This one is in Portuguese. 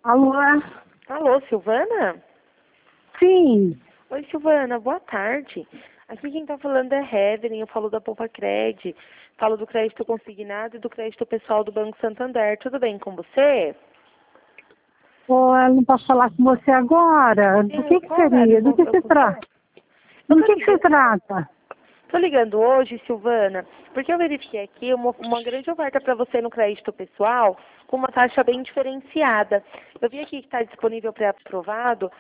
Alô? Alô, Silvana? Sim. Oi, Silvana, boa tarde. Aqui quem tá falando é Heaven, eu falo da Poupa Cred, falo do crédito consignado e do crédito pessoal do Banco Santander. Tudo bem com você? Ô, eu não posso falar com você agora. Do que Qual horário seria? Do que eu se consigo? trata? Eu Do tô que se ligando, trata? tô ligando hoje, Silvana, porque eu verifiquei aqui uma grande oferta para você no crédito pessoal com uma taxa bem diferenciada. Eu vi aqui que está disponível pré-aprovado